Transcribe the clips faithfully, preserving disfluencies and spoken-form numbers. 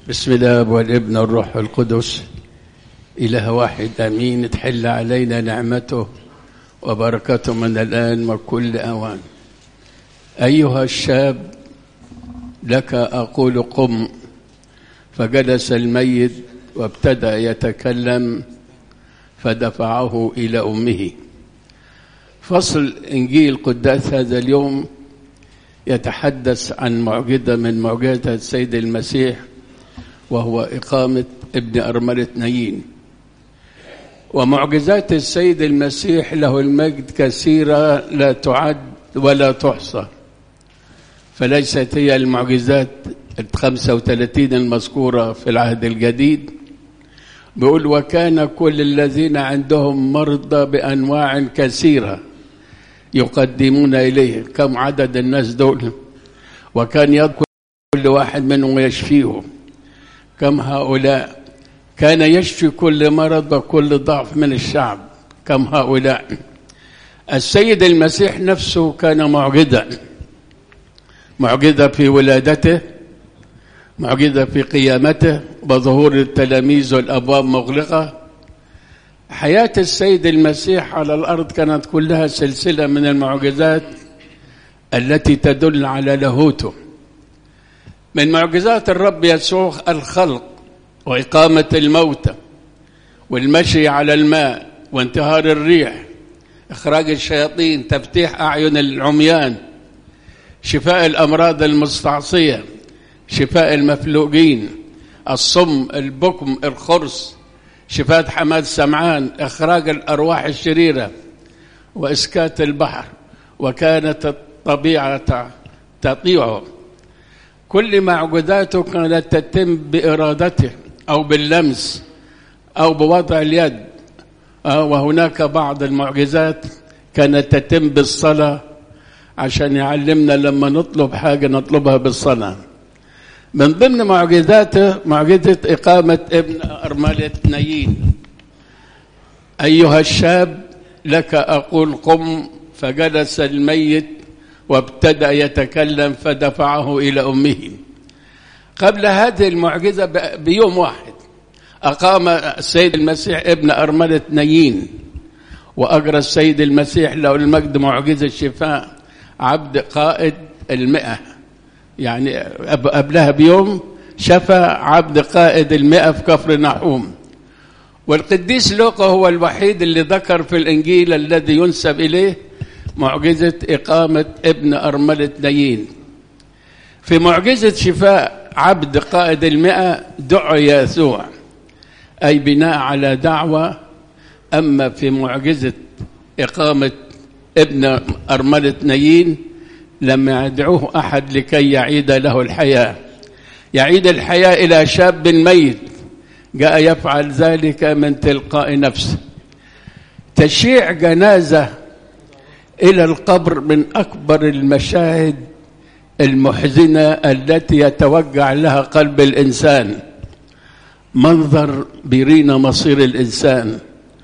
بسم الله والابن والروح القدس إله واحد أمين. تحل علينا نعمته وبركته من الآن وكل أوان. أيها الشاب لك أقول قم. فجلس الميت وابتدأ يتكلم فدفعه إلى أمه. فصل إنجيل قداس هذا اليوم يتحدث عن معجزة من معجزات السيد المسيح، وهو إقامة ابن أرملة نايين. ومعجزات السيد المسيح له المجد كثيرة لا تعد ولا تحصى، فليست هي المعجزات الخمسة وثلاثين المذكورة في العهد الجديد. بيقول وكان كل الذين عندهم مرضى بأنواع كثيرة يقدمون إليه. كم عدد الناس دول؟ وكان يدخل كل واحد منهم يشفيهم. كم هؤلاء؟ كان يشفي كل مرض وكل ضعف من الشعب. كم هؤلاء؟ السيد المسيح نفسه كان معجزة، معجزة في ولادته، معجزة في قيامته وظهور التلاميذ والأبواب مغلقة. حياة السيد المسيح على الأرض كانت كلها سلسلة من المعجزات التي تدل على لاهوته. من معجزات الرب يسوع الخلق وإقامة الموتى والمشي على الماء وانتهار الريح، إخراج الشياطين، تفتيح أعين العميان، شفاء الأمراض المستعصية، شفاء المفلوجين، الصم، البكم، الخرس، شفاء حماد سمعان، إخراج الأرواح الشريرة وإسكات البحر. وكانت الطبيعة تطيعه. كل معجزاته كانت تتم بإرادته أو باللمس أو بوضع اليد. وهناك بعض المعجزات كانت تتم بالصلاة، عشان يعلمنا لما نطلب حاجة نطلبها بالصلاة. من ضمن معجزاته معجزة إقامة ابن أرملة نايين. أيها الشاب لك أقول قم. فجلس الميت وابتدأ يتكلم فدفعه إلى أمه. قبل هذه المعجزة بيوم واحد أقام السيد المسيح ابن أرملة نايين، وأجرى السيد المسيح له المجد معجزة شفاء عبد قائد المئة. يعني قبلها بيوم شفى عبد قائد المئة في كفر نحوم. والقديس لوقا هو الوحيد اللي ذكر في الإنجيل الذي ينسب إليه معجزة إقامة ابن أرملة نايين. في معجزة شفاء عبد قائد المئة دعي يسوع، أي بناء على دعوة. أما في معجزة إقامة ابن أرملة نايين لم يدعوه أحد لكي يعيد له الحياة، يعيد الحياة إلى شاب ميت جاء يفعل ذلك من تلقاء نفسه. تشييع جنازة إلى القبر من أكبر المشاهد المحزنة التي يتوجع لها قلب الإنسان. منظر بيرينا مصير الإنسان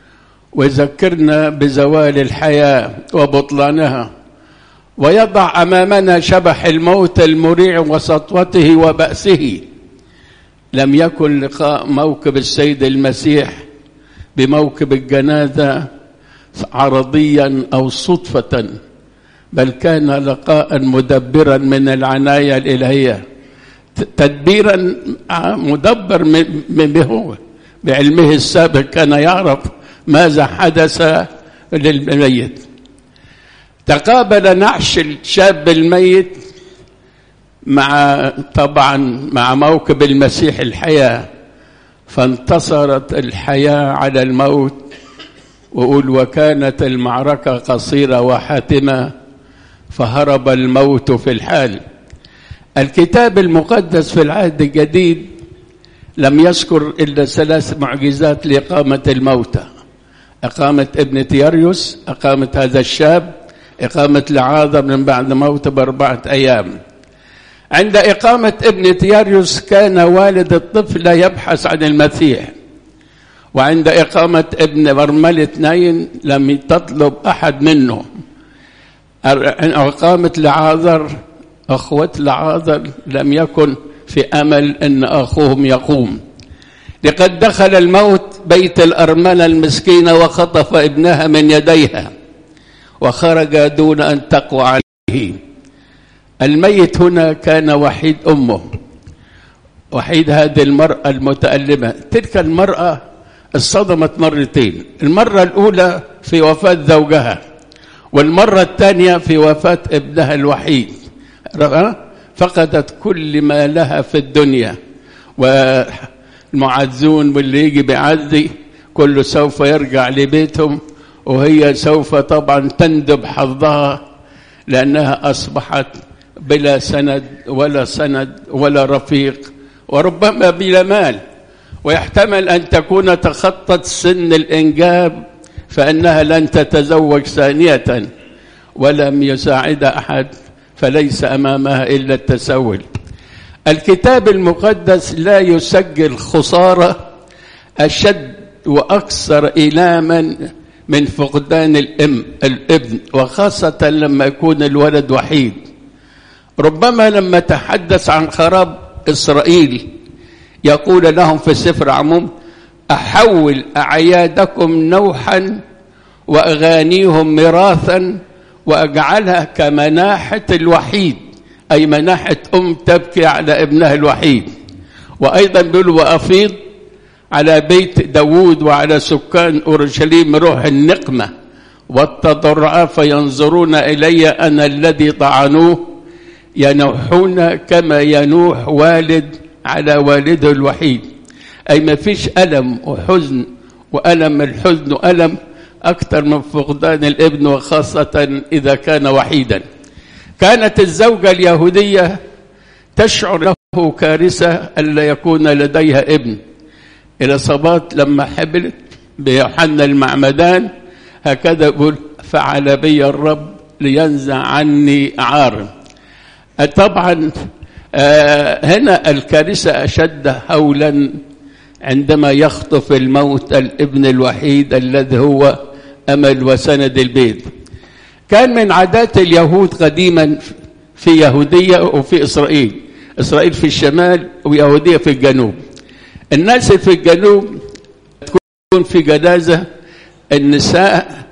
ويذكرنا بزوال الحياة وبطلانها، ويضع أمامنا شبح الموت المريع وسطوته وبأسه. لم يكن لقاء موكب السيد المسيح بموكب الجنازة عرضيا أو صدفة، بل كان لقاء مدبرا من العناية الإلهية، تدبيرا مدبر من هو بعلمه السابق كان يعرف ماذا حدث للميت. تقابل نعش الشاب الميت مع طبعا مع موكب المسيح الحياة، فانتصرت الحياة على الموت. وقول وكانت المعركة قصيرة وحاتمة فهرب الموت في الحال. الكتاب المقدس في العهد الجديد لم يذكر إلا ثلاث معجزات لإقامة الموتى: إقامة ابن تياريوس، إقامة هذا الشاب، إقامة لعازر من بعد موته بأربعة أيام. عند إقامة ابن تياريوس كان والد الطفل يبحث عن المسيح، وعند إقامة ابن أرملة نايين لم تطلب أحد منه. إقامة لعازر، أخوة لعازر لم يكن في أمل أن أخوهم يقوم. لقد دخل الموت بيت الأرملة المسكينة وخطف ابنها من يديها وخرج دون أن تقوى عليه. الميت هنا كان وحيد أمه، وحيد هذه المرأة المتألمة. تلك المرأة اصطدمت مرتين، المرة الأولى في وفاة زوجها، والمرة الثانية في وفاة ابنها الوحيد. فقدت كل ما لها في الدنيا، والمعزون واللي يجي بعزي كله سوف يرجع لبيتهم، وهي سوف طبعا تندب حظها لأنها أصبحت بلا سند ولا سند ولا رفيق، وربما بلا مال، ويحتمل أن تكون تخطت سن الإنجاب فإنها لن تتزوج ثانية، ولم يساعد أحد، فليس أمامها إلا التسول. الكتاب المقدس لا يسجل خسارة أشد وأكثر إيلاما من فقدان الأم الابن، وخاصة لما يكون الولد وحيد. ربما لما تحدث عن خراب إسرائيل يقول لهم في سفر عموم: أحول أعيادكم نوحا وأغانيهم ميراثا وأجعلها كمناحة الوحيد، أي مناحة أم تبكي على ابنها الوحيد. وأيضا بيقول: وأفيض على بيت داود وعلى سكان أورشليم روح النقمة والتضرع فينظرون إلي أنا الذي طعنوه، ينوحون كما ينوح والد على والده الوحيد. أي ما فيش ألم وحزن، وألم الحزن وألم أكثر من فقدان الابن، وخاصة إذا كان وحيدا. كانت الزوجة اليهودية تشعر له كارثة ألا يكون لديها ابن. إليصابات لما حبلت بيوحنا المعمدان هكذا يقول: فعل بي الرب لينزع عني عار. طبعا هنا الكارثة أشد هولا عندما يخطف الموت الابن الوحيد الذي هو أمل وسند البيت. كان من عادات اليهود قديما في يهودية وفي إسرائيل، إسرائيل في الشمال ويهودية في الجنوب. الناس في الجنوب تكون في جنازة النساء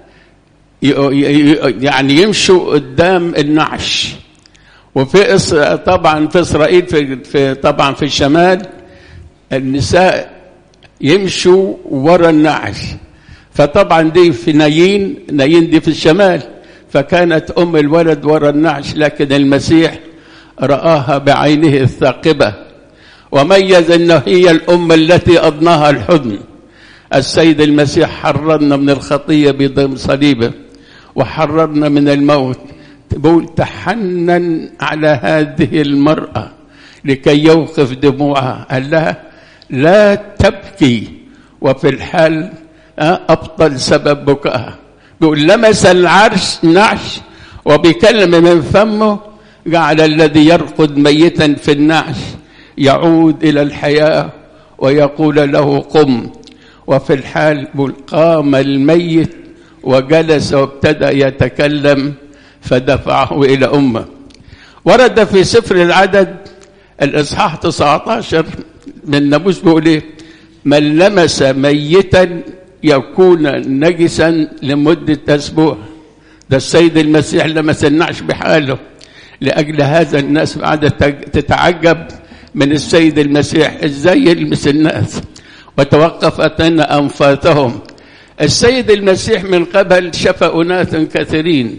يعني يمشوا قدام النعش، وفي طبعا في إسرائيل في, في طبعا في الشمال النساء يمشوا ورا النعش. فطبعا دي في نايين، نايين دي في الشمال، فكانت أم الولد ورا النعش، لكن المسيح رآها بعينه الثاقبة وميز أنه هي الأم التي أضناها الحزن. السيد المسيح حررنا من الخطية بضم صليبه وحررنا من الموت. بقول: تحنن على هذه المرأة لكي يوقف دموعها. قال لها: لا تبكي. وفي الحال أبطل سبب بكائها. بيقول: لمس العرش نعش وبكلمة من فمه جعل الذي يرقد ميتا في النعش يعود إلى الحياة ويقول له: قم. وفي الحال قام الميت وجلس وابتدأ يتكلم فدفعه إلى أمه. ورد في سفر العدد الإصحاح تسعة عشر من ناموس بيقول إيه: من لمس ميتا يكون نجسا لمدة أسبوع. ده السيد المسيح لمس النعش بحاله. لأجل هذا الناس قعدت تتعجب من السيد المسيح إزاي يلمس الناس، وتوقفت أنفاسهم. السيد المسيح من قبل شفى أناس كثيرين،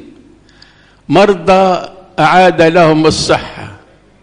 مرضى أعاد لهم الصحة،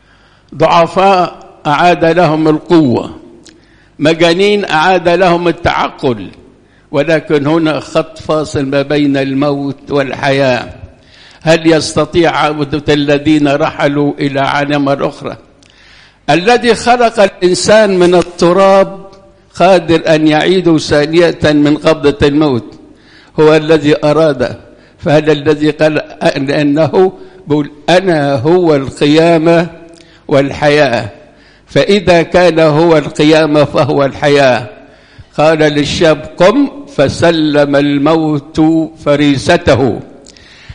ضعفاء أعاد لهم القوة، مجانين أعاد لهم التعقل. ولكن هنا خط فاصل ما بين الموت والحياة. هل يستطيع عودة الذين رحلوا إلى عالم أخرى؟ الذي خلق الإنسان من التراب قادر أن يعيد ثانية من قبضة الموت، هو الذي أراد. فهذا الذي قال لأنه بقول: أنا هو القيامة والحياة، فإذا كان هو القيامة فهو الحياة. قال للشاب: قم، فسلم الموت فريسته.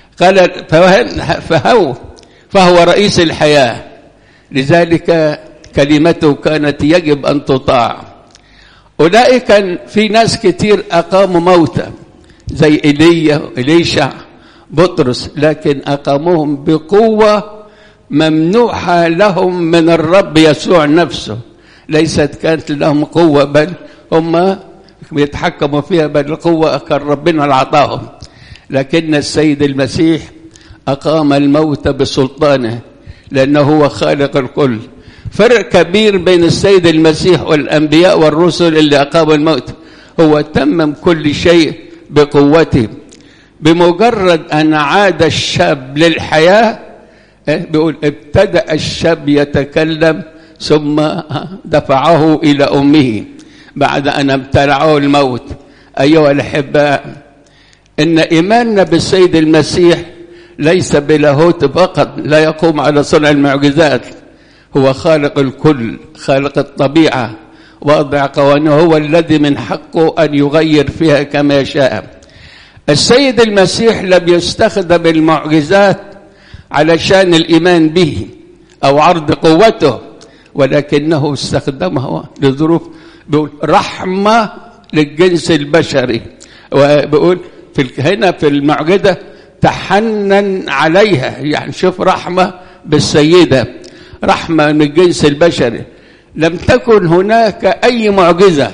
قال: فهو فهو رئيس الحياة. لذلك كلمته كانت يجب أن تطاع. أولئك كان في ناس كتير أقاموا موتى زي إيليا إليشع بطرس، لكن أقاموهم بقوة ممنوحة لهم من الرب يسوع نفسه، ليست كانت لهم قوة بل هم يتحكموا فيها، بل القوة كان ربنا اللي عطاهم. لكن السيد المسيح أقام الموت بسلطانه لأنه هو خالق الكل. فرق كبير بين السيد المسيح والأنبياء والرسل اللي أقاموا الموت، هو تمم كل شيء بقوته. بمجرد أن عاد الشاب للحياة بيقول ابتدأ الشاب يتكلم ثم دفعه إلى أمه بعد أن ابتلعه الموت. أيها الأحباء، إن إيماننا بالسيد المسيح ليس بلاهوت فقط، لا يقوم على صنع المعجزات، هو خالق الكل، خالق الطبيعة، وضع قوانينه، هو الذي من حقه أن يغير فيها كما يشاء. السيد المسيح لم يستخدم المعجزات علشان الإيمان به أو عرض قوته، ولكنه استخدمها لظروف، بيقول رحمة للجنس البشري. وبيقول في هنا في المعجزة تحنن عليها، يعني شوف رحمة بالسيدة، رحمة من الجنس البشري. لم تكن هناك أي معجزة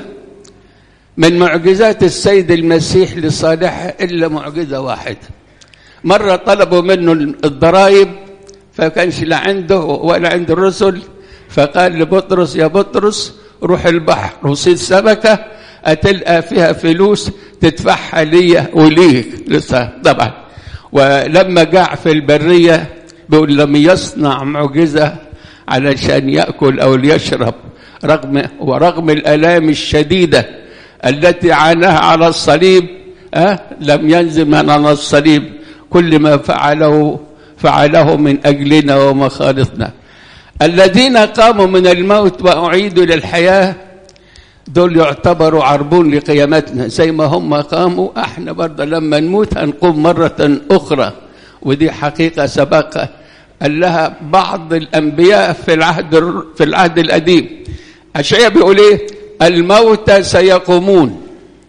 من معجزات السيد المسيح لصالحه إلا معجزة واحدة. مرة طلبوا منه الضرائب فكانش لا عنده ولا عند الرسل، فقال لبطرس يا بطرس روح البحر وصيد سمكة أتلقى فيها فلوس تدفعها لي وليك لسه طبعا. ولما جاء في البرية بيقول لم يصنع معجزة علشان يأكل أو ليشرب، رغم ورغم الآلام الشديدة التي عاناها على الصليب، أه؟ لم ينزل من على الصليب، كل ما فعله فعله من أجلنا ومخالطنا. الذين قاموا من الموت وأعيدوا للحياة دول يعتبروا عربون لقيامتنا، زي ما هم قاموا احنا برضه لما نموت هنقوم مرة أخرى. ودي حقيقة سبق قال لها بعض الأنبياء في العهد في العهد القديم. أشعياء بيقول ايه؟ الموتى سيقومون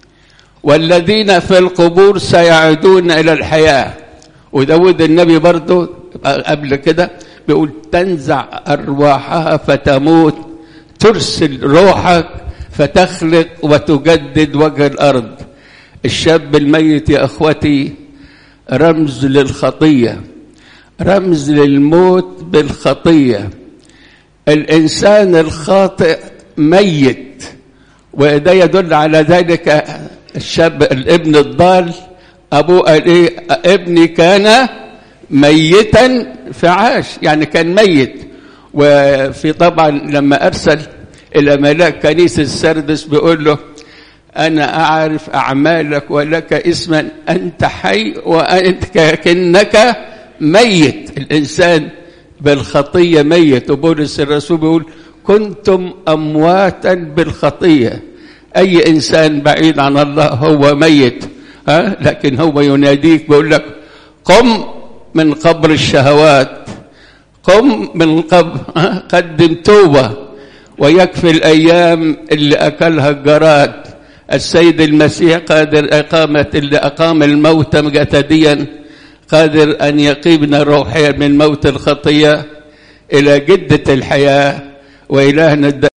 والذين في القبور سيعودون إلى الحياة. وداود النبي برضه قبل كده بيقول تنزع أرواحها فتموت، ترسل روحك فتخلق وتجدد وجه الأرض. الشاب الميت يا أخوتي رمز للخطية، رمز للموت بالخطية. الإنسان الخاطئ ميت، وده يدل على ذلك الشاب الابن الضال أبوه قال إيه؟ ابني كان ميتا فعاش، يعني كان ميت. وفي طبعا لما أرسل إلى ملاك كنيسة سردس بيقول له أنا أعرف أعمالك ولك اسما أنت حي وأنت كأنك ميت. الإنسان بالخطية ميت، وبولس الرسول بيقول كنتم أمواتا بالخطية. أي إنسان بعيد عن الله هو ميت، ها؟ لكن هو يناديك بيقول لك قم من قبر الشهوات، قم من قبر، قدم توبة ويكفي الأيام اللي أكلها الجراد. السيد المسيح قادر إقامة اللي أقام الموت جسديا، قادر أن يقيمنا روحيا من موت الخطية إلى جدة الحياة. وإلهنا